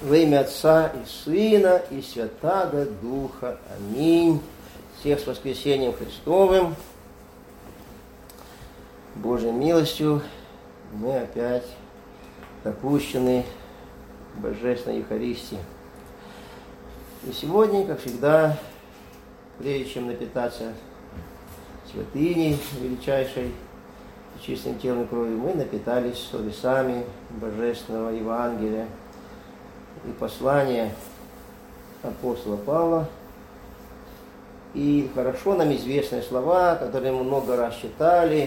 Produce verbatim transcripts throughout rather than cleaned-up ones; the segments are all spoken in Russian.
Во имя Отца и Сына и Святаго Духа. Аминь. Всех с воскресением Христовым. Божьей милостью мы опять допущены к Божественной Евхаристии. И сегодня, как всегда, прежде чем напитаться святыней величайшей, чистым телом и кровью, мы напитались словесами Божественного Евангелия и послания апостола Павла. И хорошо нам известные слова, которые мы много раз читали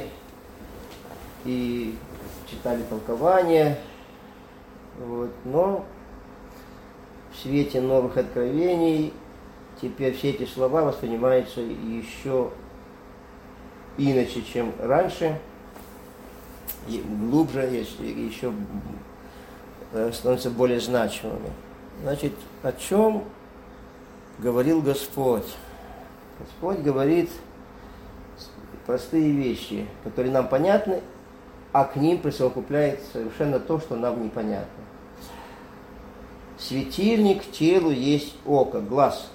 и читали толкования. Вот. Но в свете новых откровений теперь все эти слова воспринимаются еще иначе, чем раньше, и глубже, еще становятся более значимыми. Значит, о чем говорил Господь? Господь говорит простые вещи, которые нам понятны, а к ним присовокупляет совершенно то, что нам непонятно. Светильник телу есть око, глаз.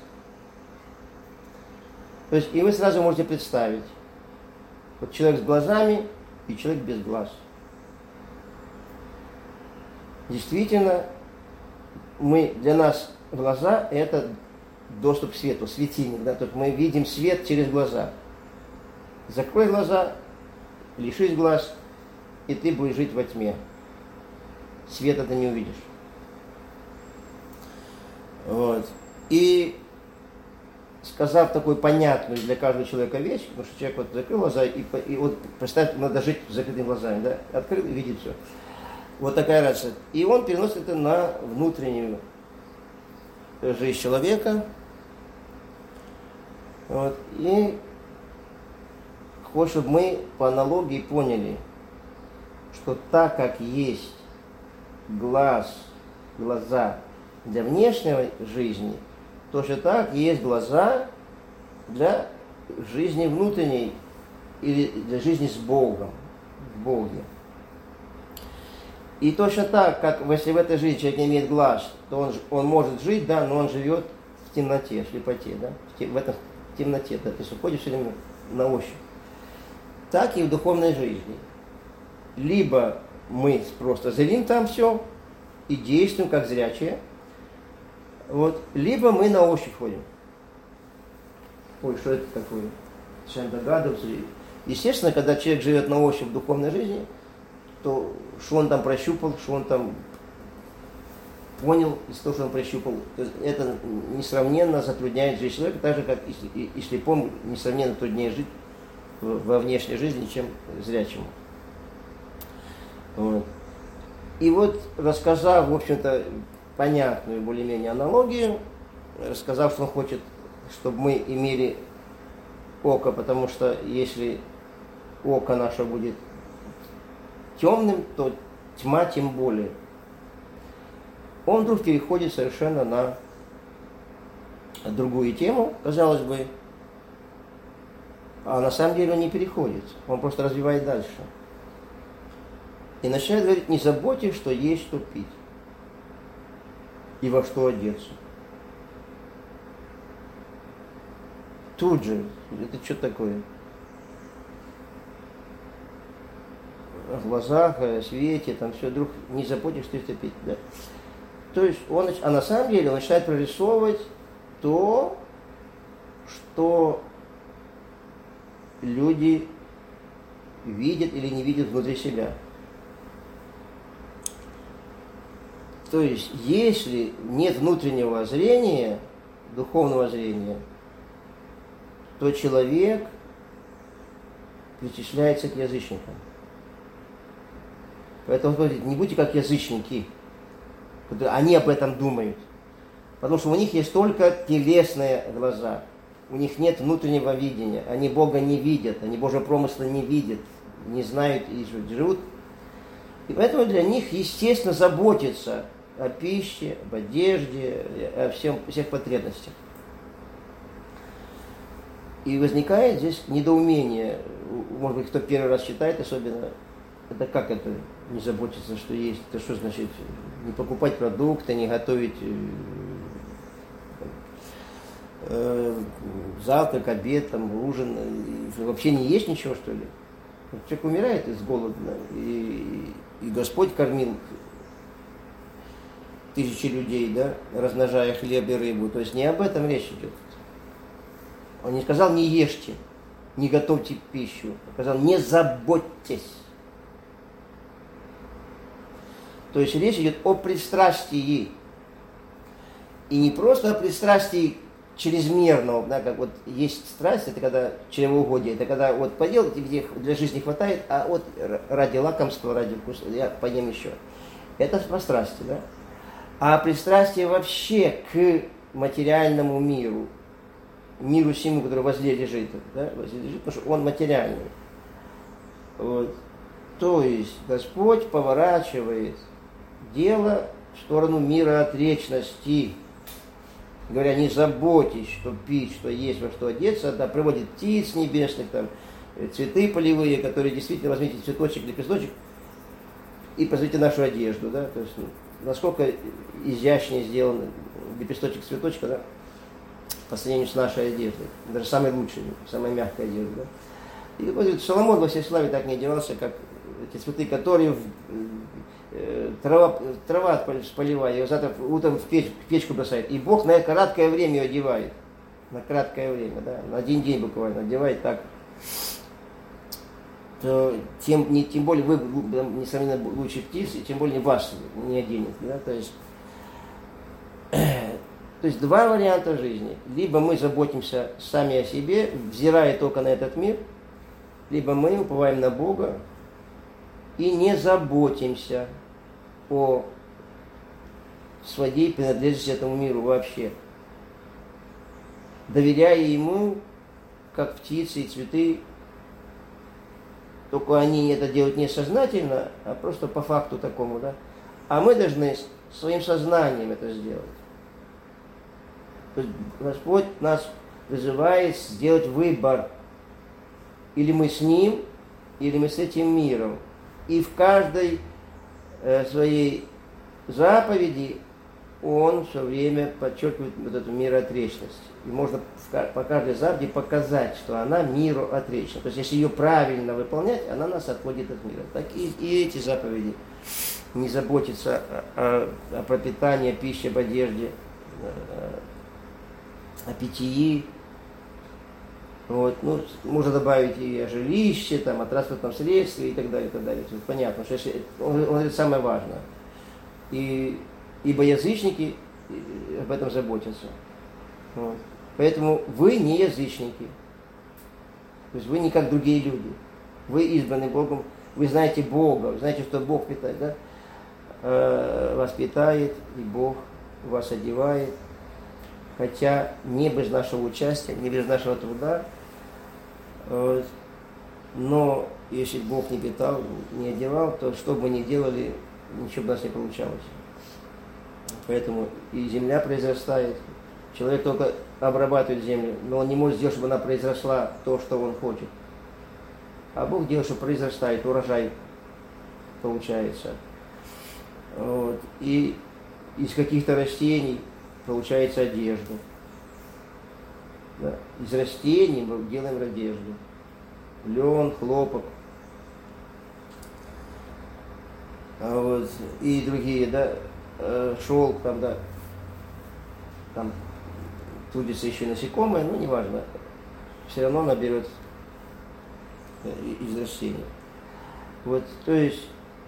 То есть, и вы сразу можете представить, вот человек с глазами и человек без глаз. Действительно, мы, для нас глаза – это доступ к свету, светильник. Да? То есть мы видим свет через глаза. Закрой глаза, лишись глаз, и ты будешь жить во тьме. Света ты не увидишь. Вот. И сказав такую понятную для каждого человека вещь, потому что человек вот закрыл глаза, и, и вот представь, надо жить с закрытыми глазами, да? Открыл и видит все. Вот такая разница. И он переносит это на внутреннюю жизнь человека. Вот. И хочет, чтобы мы по аналогии поняли, что так как есть глаз, глаза для внешней жизни, точно так есть глаза для жизни внутренней или для жизни с Богом, в Боге. И точно так, как если в этой жизни человек не имеет глаз, то он, он может жить, да, но он живет в темноте, в слепоте, да, в, тем, в этом в темноте, да, то есть уходит все время на ощупь. Так и в духовной жизни. Либо мы просто зрим там все и действуем как зрячие, вот, либо мы на ощупь ходим. Ой, что это такое? Начинаем догадываться. Естественно, когда человек живет на ощупь в духовной жизни, то что он там прощупал, что он там понял из того, что он прощупал, это несравненно затрудняет жизнь человека, так же, как и, и слепому несравненно труднее жить во внешней жизни, чем зрячему. Вот. И вот, рассказав, в общем-то, понятную более-менее аналогию, рассказав, что он хочет, чтобы мы имели око, потому что если око наше будет темным, то тьма тем более. Он вдруг переходит совершенно на другую тему, казалось бы, а на самом деле он не переходит, он просто развивает дальше. И начинает говорить: не заботьтесь, что есть, что пить, и во что одеться. Тут же, это что такое? О глазах, о свете, там все, вдруг не заботьтесь, что это пить. Да. То есть он, а на самом деле он начинает прорисовывать то, что люди видят или не видят внутри себя. То есть, если нет внутреннего зрения, духовного зрения, то человек причисляется к язычникам. Поэтому, говорит, не будьте как язычники. Они об этом думают. Потому что у них есть только телесные глаза. У них нет внутреннего видения. Они Бога не видят, они Божьего промысла не видят, не знают и живут. И поэтому для них, естественно, заботиться о пище, об одежде, о всем, всех потребностях. И возникает здесь недоумение, может быть, кто первый раз читает особенно, Это как это не заботиться, что есть? Это что значит не покупать продукты, не готовить э, завтрак, обед, там, ужин, и вообще не есть ничего, что ли? Человек умирает из голода, и, и Господь кормил тысячи людей, да, размножая хлеб и рыбу. То есть не об этом речь идет. Он не сказал не ешьте, не готовьте пищу. Он сказал не заботьтесь. То есть речь идет о пристрастии. И не просто о пристрастии чрезмерного, да, как вот есть страсть, это когда чревоугодие, это когда вот поел, тебе для жизни хватает, а вот ради лакомства, ради вкуса, я поем еще. Это про страсти, да. А пристрастие вообще к материальному миру, миру всему, который возле лежит, да, возле лежит, потому что он материальный. Вот. То есть Господь поворачивает дело в сторону мира отречности, говоря, не заботьтесь, что пить, что есть, во что одеться, да, приводит птиц небесных, там, цветы полевые, которые действительно возьмите цветочек, лепесточек и посмотрите нашу одежду, да, то есть насколько изящнее сделан лепесточек цветочка, да, по сравнению с нашей одеждой, даже самой лучшей, самой мягкой одеждой, да. И вот Соломон во всей славе так не одевался, как эти цветы, которые трава, трава поливает, его завтра утром в, печ, в печку бросает. И Бог на краткое время ее одевает. На краткое время, да, на один день буквально одевает так. То тем, не, тем более вы, несомненно, лучше птицы, тем более вас не оденет. Да? То есть, то есть два варианта жизни. Либо мы заботимся сами о себе, взирая только на этот мир, либо мы уповаем на Бога и не заботимся о своей принадлежности этому миру вообще. Доверяя Ему, как птицы и цветы, только они это делают не сознательно, а просто по факту такому, да. А мы должны своим сознанием это сделать. То есть Господь нас вызывает сделать выбор. Или мы с Ним, или мы с этим миром. И в каждой э, своей заповеди Он все время подчеркивает вот эту мироотречность. И можно в, по каждой заповеди показать, что она миру отречна. То есть если ее правильно выполнять, она нас отводит от мира. Так и, и эти заповеди. Не заботиться о, о, о пропитании, о пище, об одежде, о, о питьи. Вот, ну, можно добавить и о жилище, там, о транспортном средстве и так далее, и так далее. Тут понятно, что если, он, он говорит самое важное. И, ибо язычники об этом заботятся. Вот. Поэтому вы не язычники. То есть вы не как другие люди. Вы избраны Богом, вы знаете Бога, вы знаете, что Бог питает, да? Э, вас питает, и Бог вас одевает. Хотя не без нашего участия, не без нашего труда. Вот. Но если Бог не питал, не одевал, то что бы мы ни делали, ничего бы у нас не получалось. Поэтому и земля произрастает. Человек только обрабатывает землю, но он не может сделать, чтобы она произросла то, что он хочет. А Бог делает, что произрастает, урожай получается. Вот. И из каких-то растений получается одежда. Да. Из растений мы делаем одежду. Лен, хлопок. А вот, и другие, да, шелк, там, да, там трудится еще насекомые, ну, неважно. Все равно она берет из растений. Вот, то есть,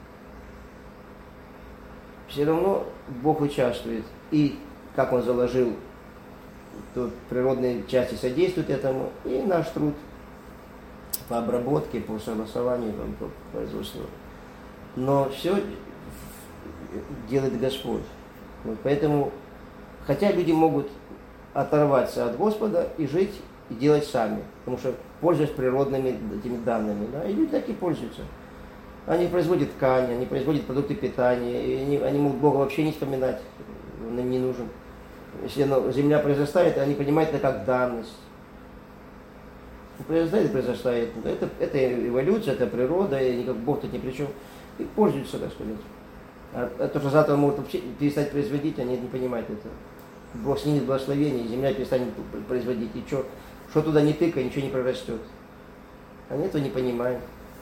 все равно Бог участвует. И как Он заложил, то природные части содействуют этому, и наш труд по обработке, по согласованию, по производству. Но все делает Господь. Вот, поэтому, хотя люди могут оторваться от Господа и жить, и делать сами, потому что пользуясь природными этими данными. Да, и люди так и пользуются. Они производят ткани, они производят продукты питания, и они, они могут Бога вообще не вспоминать, он им не нужен. Если оно, земля произрастает, они понимают это как данность. Произойдет, произошла. Это, это эволюция, это природа, и никак Бог тут ни при чем. И пользуются, так сказать. А, а то, что завтра могут вообще перестать производить, они не понимают это. Бог снимет благословение, и земля перестанет производить. И что, что туда не тыкай, ничего не прорастет. Они этого не понимают.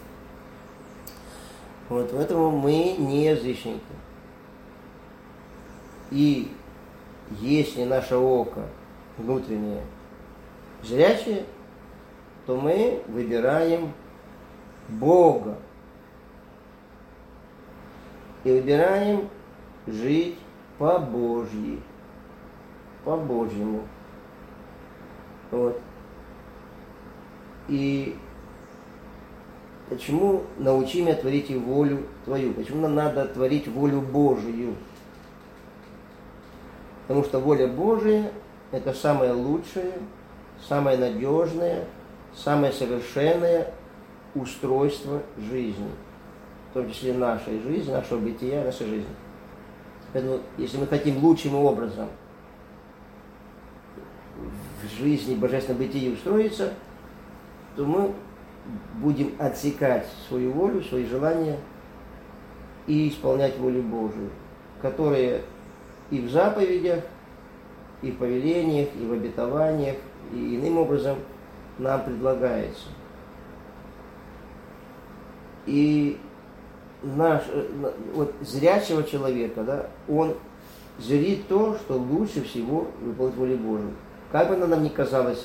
Вот, поэтому мы не язычники. И если наше око внутреннее зрячее, то мы выбираем Бога. И выбираем жить по-божьи. По-божьему. Вот. И почему научи меня творить и волю Твою? Почему нам надо творить волю Божию? Потому что воля Божия – это самое лучшее, самое надежное, самое совершенное устройство жизни. В том числе нашей жизни, нашего бытия, нашей жизни. Поэтому, если мы хотим лучшим образом в жизни божественном бытии устроиться, то мы будем отсекать свою волю, свои желания и исполнять волю Божию, которая и в заповедях, и в повелениях, и в обетованиях, и иным образом нам предлагается. И наш, вот зрячего человека, да, он зрит то, что лучше всего выполнить волю Божию. Как бы она нам ни казалась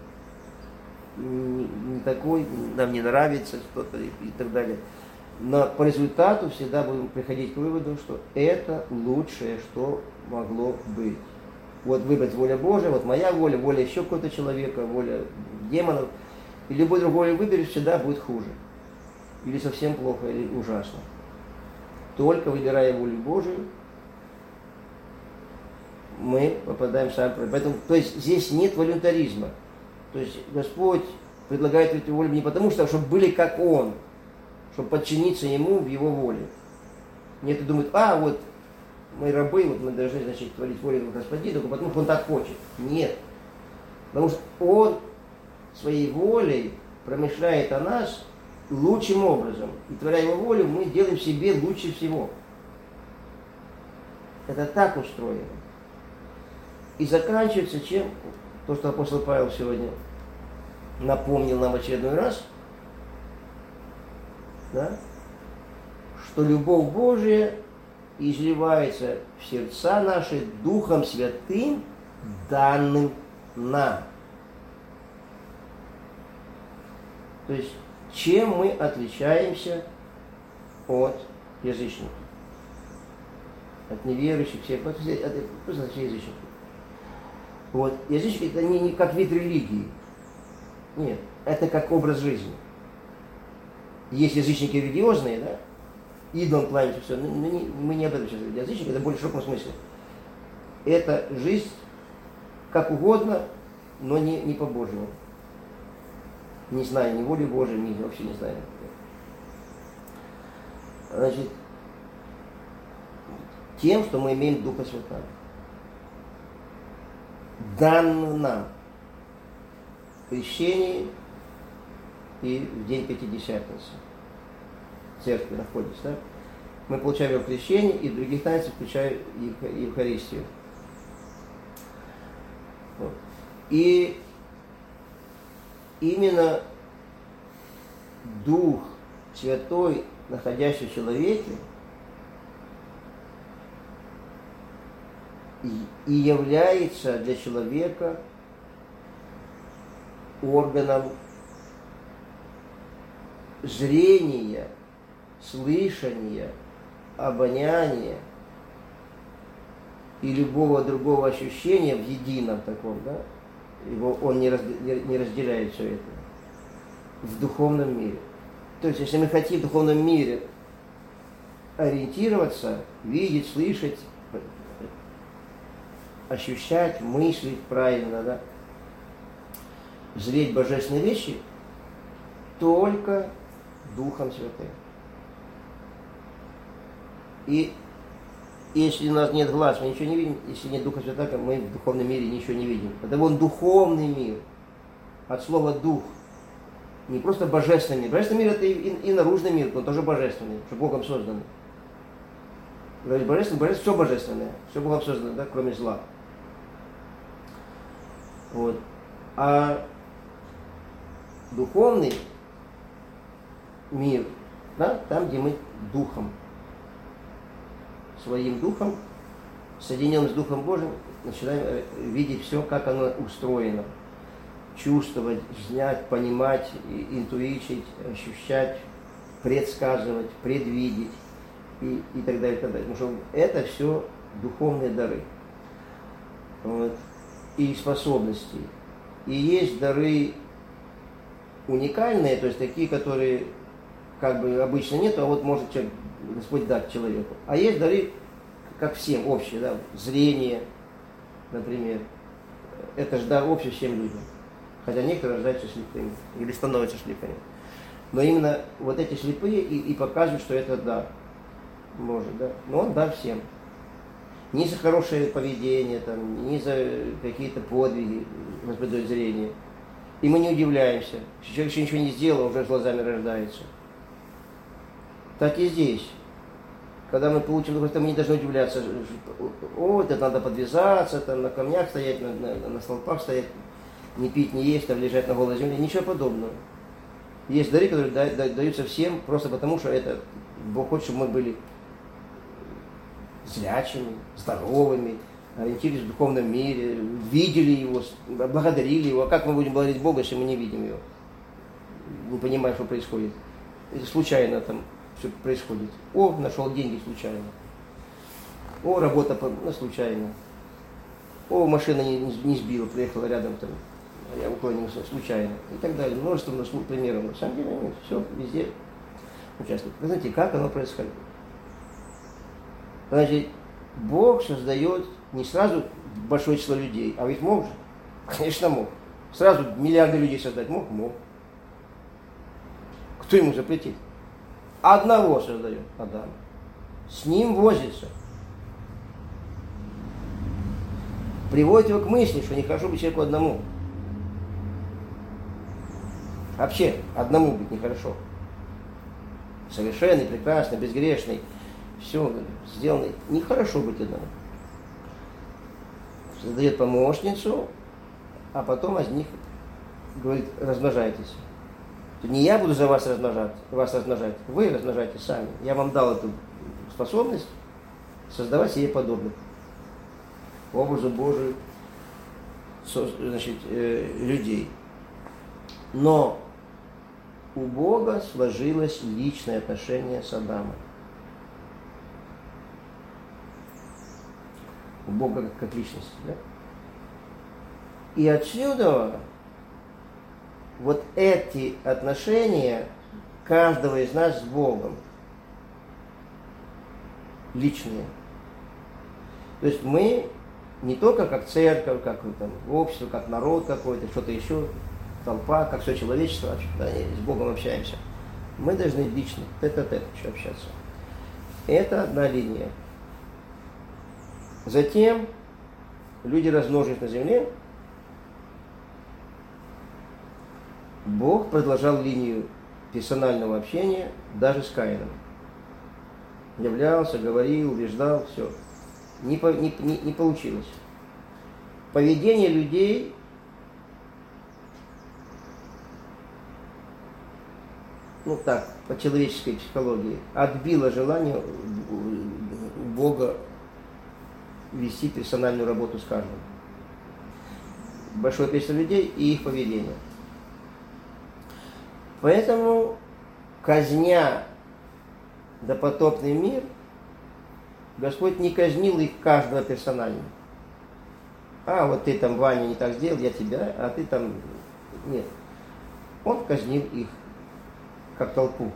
не, не такой, нам не нравится что-то и, и так далее. Но по результату всегда будем приходить к выводу, что это лучшее, что могло быть. Вот выбрать воля Божия, вот моя воля, воля еще какого-то человека, воля демонов. И любой другой выберешь, всегда будет хуже. Или совсем плохо, или ужасно. Только выбирая волю Божию, мы попадаем в сам проблем. Поэтому, то есть здесь нет волюнтаризма. То есть Господь предлагает эту волю не потому, что чтобы были как Он, чтобы подчиниться Ему в Его воле. Нет, и думают, а вот мы рабы, вот мы должны, значит, творить волю Господина, только потому, что Он так хочет. Нет. Потому что Он своей волей промышляет о нас лучшим образом. И творя Его волю, мы делаем себе лучше всего. Это так устроено. И заканчивается чем? То, что апостол Павел сегодня напомнил нам в очередной раз, да? Что любовь Божия изливается в сердца наши Духом Святым, данным нам. То есть, чем мы отличаемся от язычников, от неверующих, всех, от, от, от, от язычников. Вот. Язычники это не, не как вид религии. Нет, это как образ жизни. Есть язычники религиозные, да? Идолам кланяются, все. Но мы не, мы не об этом сейчас говорим. Язычники это в более широком смысле. Это жизнь как угодно, но не, не по-божьему. Не знаю ни воли Божией, ни вообще не знаю. Значит, тем, что мы имеем Духа Святого. Дан нам в крещении и в день Пятидесятницы. В церкви находится, да? Мы получаем его крещение и в других таинствах включая Евхаристию. Вот. И именно Дух Святой, находящийся в человеке, и является для человека органом зрения, слышания, обоняния и любого другого ощущения в едином таком, да? Его, он не, разде, не разделяет все это в духовном мире. То есть, если мы хотим в духовном мире ориентироваться, видеть, слышать, ощущать, мыслить правильно, да, зреть божественные вещи, только Духом Святым. И если у нас нет глаз, мы ничего не видим, если нет Духа Святого, мы в духовном мире ничего не видим. Это вон духовный мир, от слова дух, Не просто божественный мир. Божественный мир это и, и, и наружный мир, но тоже божественный, что Богом созданный. Говорит, божественный, божественный, все божественное, все Богом создано, да, кроме зла. Вот. А духовный мир, да, там, где мы духом, своим духом, соединенным с Духом Божьим, начинаем видеть все, как оно устроено. Чувствовать, знать, понимать, интуичить, ощущать, предсказывать, предвидеть и, и так далее, и так далее. Потому что это все духовные дары. Вот. И способности. И есть дары уникальные, то есть такие, которые как бы обычно нет, а вот может человек, Господь дать человеку. А есть дары, как всем, общие, да, зрение, например. Это же дар общий всем людям. Хотя некоторые рождаются слепыми или становятся слепыми. Но именно вот эти слепые и, и показывают, что это дар. Может, да. Но он дар всем. Не за хорошее поведение, там, не за какие-то подвиги Господь дает зрение. И мы не удивляемся. Человек еще ничего не сделал, уже с глазами рождается. Так и здесь. Когда мы получим духовность, мы не должны удивляться. О, это надо подвязаться, там, на камнях стоять, на, на, на столпах стоять, не пить, не есть, там, лежать на голой земле. Ничего подобного. Есть дары, которые даются всем просто потому, что это Бог хочет, чтобы мы были зрячими, здоровыми, ориентировались в духовном мире, видели Его, благодарили Его. А как мы будем благодарить Бога, если мы не видим Его? Не понимаем, что происходит. Это случайно там все происходит. О, нашел деньги случайно. О, работа ну, случайно. О, машина не, не сбила, приехала рядом, там, а я уклонился случайно. И так далее. Множество примеров. На самом деле, нет, все везде участвует. Вы знаете, как оно происходит? Значит, Бог создает не сразу большое число людей, а ведь мог же. Конечно, мог. Сразу миллиарды людей создать мог? Мог. Кто ему запретит? Одного создает Адам. С ним возится. Приводит его к мысли, что нехорошо быть человеку одному. Вообще, одному быть нехорошо. Совершенный, прекрасный, безгрешный. Все сделано. Нехорошо быть одному. Создает помощницу, а потом из них говорит, размножайтесь. Не я буду за вас размножать, вас размножать, вы размножаетесь сами. Я вам дал эту способность создавать себе подобных. По образу Божию, значит, людей. Но у Бога сложилось личное отношение с Адамом. У Бога как, как личности. Да? И отсюда вот эти отношения каждого из нас с Богом личные. То есть мы не только как церковь, как там, общество, как народ какой-то, что-то еще, толпа, как все человечество, да, с Богом общаемся. Мы должны лично, тет-а-тет еще общаться. Это одна линия. Затем люди размножились на земле. Бог продолжал линию персонального общения даже с Каином. Являлся, говорил, убеждал, все. Не, не, не, не получилось. Поведение людей ну так, по человеческой психологии, отбило желание у Бога вести персональную работу с каждым. Большое количество людей и их поведение. Поэтому, казня допотопный мир, Господь не казнил их каждого персонально. А, вот ты там, Ваня, не так сделал, я тебя, а ты там... Нет. Он казнил их, как толпу.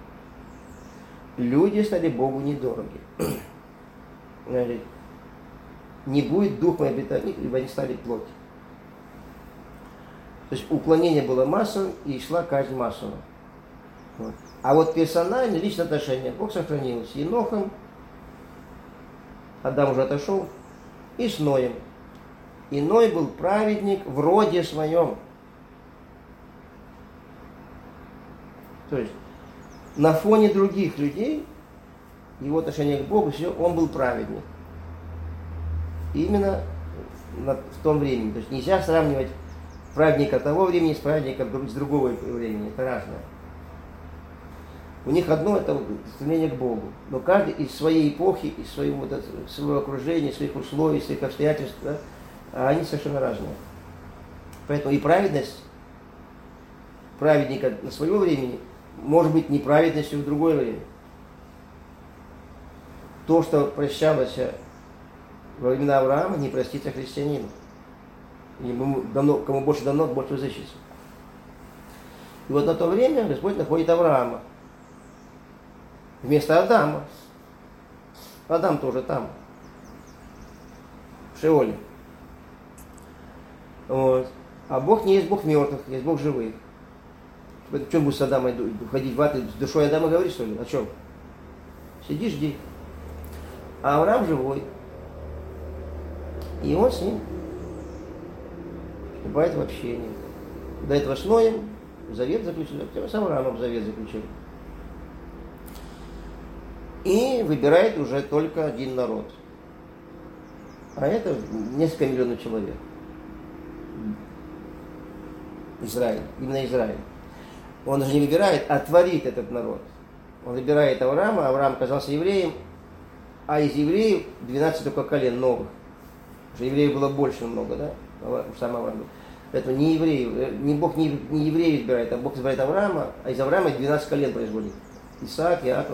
Люди стали Богу недороги. Значит, не будет дух мой обитать, ибо они стали плоть. То есть уклонение было массовым, и шла казнь массово. Вот. А вот персональные, личные отношения Бог сохранил с Енохом, Адам уже отошел, и с Ноем. И Ной был праведник в роде своем. То есть на фоне других людей, его отношение к Богу, все, он был праведник. Именно в том времени. То есть нельзя сравнивать праведника того времени с праведником с другого времени. Это разное. У них одно это стремление к Богу. Но каждый из своей эпохи, из своего, своего окружения, своих условий, своих обстоятельств, да, они совершенно разные. Поэтому и праведность праведника на своего времени может быть неправедностью в другое время. То, что прощалось во времена Авраама, не простится христианину. Ему давно, кому больше давно, больше взыщется. И вот на то время Господь находит Авраама вместо Адама. Адам тоже там, в Шеоле. Вот. А Бог не есть Бог мертвых, есть Бог живых. О чем будешь с Адамом ходить в ад, с душой Адама говорить, что ли? О чем? Сиди, жди. А Авраам живой. И он с ним вступает в общение. До этого с Ноем завет заключил, с Авраамом завет заключил. И выбирает уже только один народ. А это несколько миллионов человек. Израиль, именно Израиль. Он же не выбирает, а творит этот народ. Он выбирает Авраама, Авраам оказался евреем, а из евреев двенадцать только колен новых. Потому что евреев было больше намного, да? Сам Авраам был. Поэтому не евреев, не Бог не, не евреев избирает, а Бог избирает Авраама, а из Авраама двенадцать колен производит. Исаак, Иаков.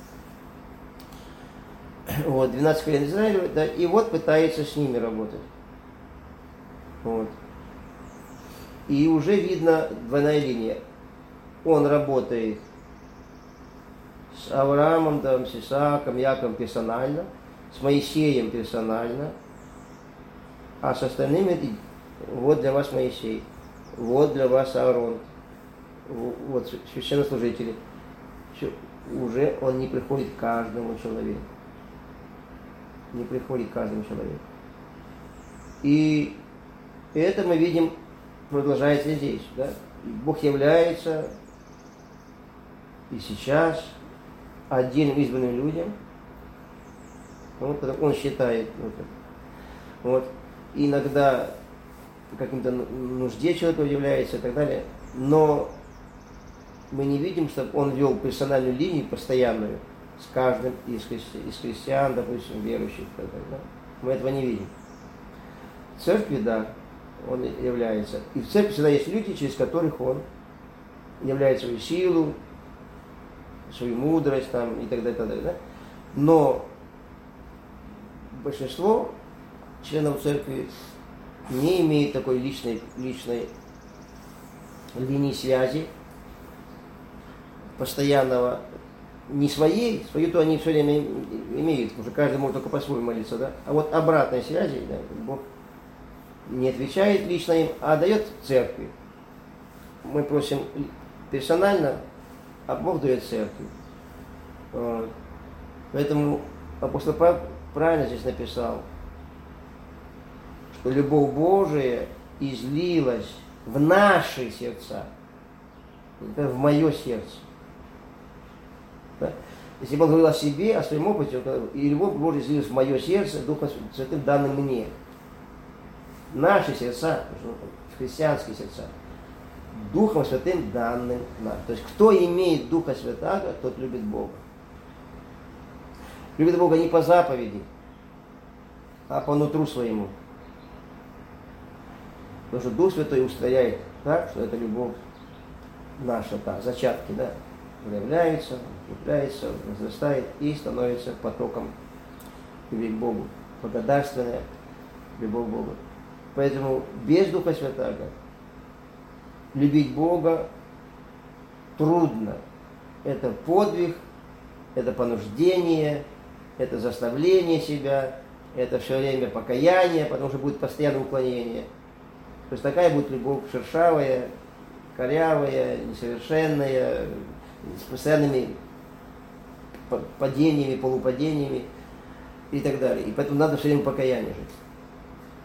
Вот, двенадцать колен Израиля, да, и вот пытается с ними работать. Вот. И уже видно двойная линия. Он работает с Авраамом, да, с Исааком, Яковом персонально, с Моисеем персонально, а с остальными вот для вас Моисей, вот для вас Аарон, вот священнослужители. Уже он не приходит к каждому человеку. Не приходит к каждому человеку. И это мы видим, продолжается здесь. Да? Бог является и сейчас отдельным избранным людям. Вот, он считает. Вот, вот, иногда каким-то нужде человек является и так далее. Но мы не видим, чтобы он вел персональную линию постоянную с каждым из христиан, из христиан, допустим, верующих. Так далее, да? Мы этого не видим. В церкви, да, он является. И в церкви всегда есть люди, через которых он являет свою силу, свою мудрость там, и так далее, и так далее. Да? Но большинство членов церкви не имеет такой личной, личной линии связи, постоянного, не своей, свою-то они все время имеют, потому что каждый может только по-своему молиться, да? А вот обратной связи, да, Бог не отвечает лично им, а дает церкви. Мы просим персонально, а Бог дает церкви. Вот. Поэтому апостол Павел правильно здесь написал, что любовь Божия излилась в наши сердца. Это в мое сердце. Да? Если бы он говорил о себе, о своем опыте, и любовь Божия излилась в мое сердце, Духом Святым данным мне. Наши сердца, христианские сердца, Духом Святым данным нам. То есть, кто имеет Духа Святаго, тот любит Бога. Любит Бога не по заповеди, а по нутру своему. Потому что Дух Святой устрояет так, что это любовь наша, да, зачатки, да, проявляется, укрепляется, возрастает и становится потоком любви к Богу. Благодарственная любовь к Богу. Поэтому без Духа Святаго любить Бога трудно. Это подвиг, это понуждение, это заставление себя, это все время покаяние, потому что будет постоянное уклонение. То есть такая будет любовь шершавая, корявая, несовершенная, с постоянными падениями, полупадениями и так далее. И поэтому надо все время покаяние жить.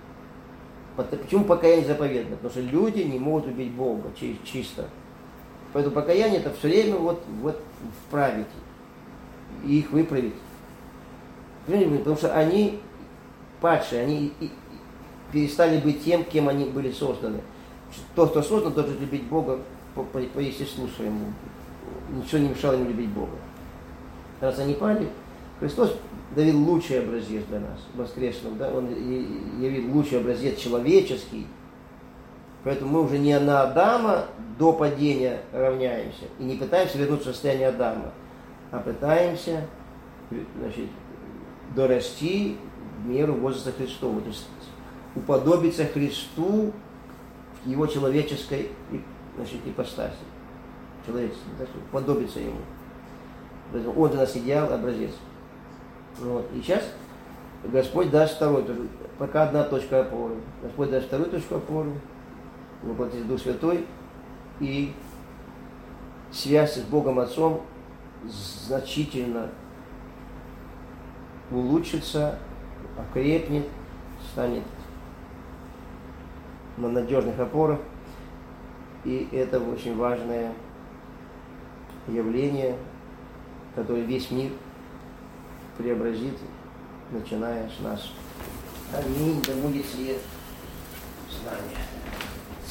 Почему покаяние заповедно? Потому что люди не могут любить Бога чисто. Поэтому покаяние это все время вот, вот вправить и их выправить. Понимаете? Потому что они падшие, они перестали быть тем, кем они были созданы. Тот, кто создан, должен любить Бога по, по, по естеству своему. Ничего не мешало ему любить Бога. Раз они пали, Христос явил лучший образец для нас, воскресным, да? Он явил лучший образец человеческий. Поэтому мы уже не на Адама до падения равняемся и не пытаемся вернуться в состояние Адама, а пытаемся, значит, дорасти в меру возраста Христова, то есть уподобиться Христу в его человеческой, значит, ипостаси, человеческой, да, уподобиться ему. Поэтому он для нас идеал, образец. Вот. И сейчас Господь даст второй, тоже, пока одна точка опоры. Господь даст вторую точку опоры, воплотит Дух Святой, и связь с Богом Отцом значительно улучшится, окрепнет, станет на надежных опорах. И это очень важное явление, которое весь мир преобразит, начиная с нас. Аминь, да будет свет с нами.